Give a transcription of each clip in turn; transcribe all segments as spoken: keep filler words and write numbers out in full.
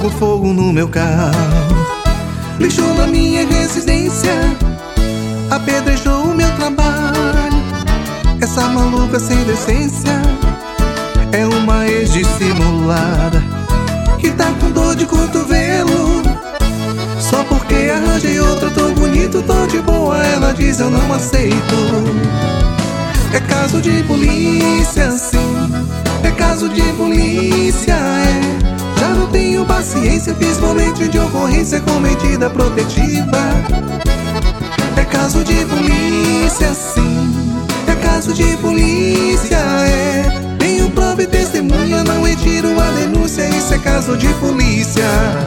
Jogo fogo no meu carro, lixou na minha residência, apedrejou o meu trabalho. Essa maluca sem decência é uma ex dissimulada que tá com dor de cotovelo. Só porque arranjei outra, tô bonito, tô de boa, ela diz eu não aceito. É caso de polícia, sim, é caso de polícia, é. Já não tenho paciência, fiz boletim de ocorrência com medida protetiva. É caso de polícia, sim, é caso de polícia, é. Tenho prova e testemunha, não retiro a denúncia, isso é caso de polícia.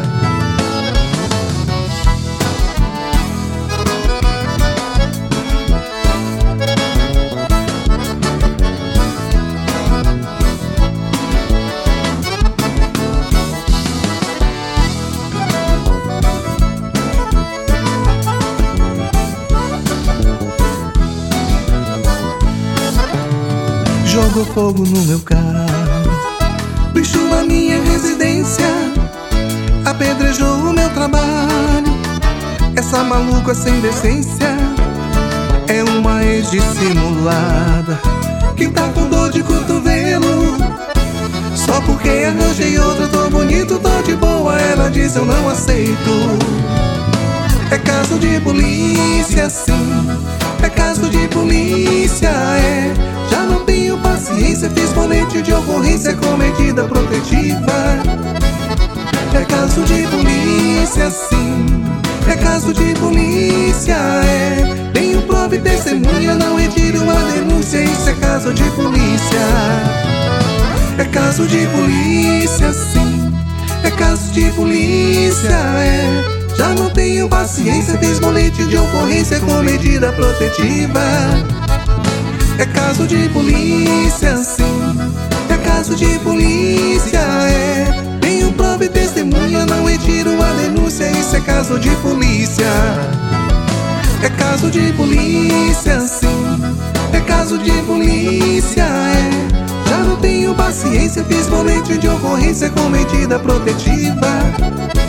Jogou fogo no meu carro, lixou na minha residência, apedrejou o meu trabalho. Essa maluca sem decência é uma ex dissimulada que tá com dor de cotovelo. Só porque arranjei outra, tô bonito, tô de boa, ela diz eu não aceito. É caso de polícia, sim, é caso de polícia, é. Já não tenho paciência, fiz boletim de ocorrência com medida protetiva. É caso de polícia, sim, é caso de polícia, é. Tenho prova e testemunha, não retiro a denúncia, isso é caso de polícia. É caso de polícia, sim, é caso de polícia, é. Já não tenho paciência, fiz boletim de ocorrência com medida protetiva. É caso de polícia, sim, é caso de polícia, é. Tenho prova e testemunha, não retiro a denúncia, isso é caso de polícia. É caso de polícia, sim, é caso de polícia, é. Já não tenho paciência, fiz boletim de ocorrência com medida protetiva.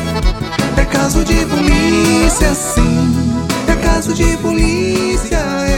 É caso de polícia, sim, é caso de polícia, é.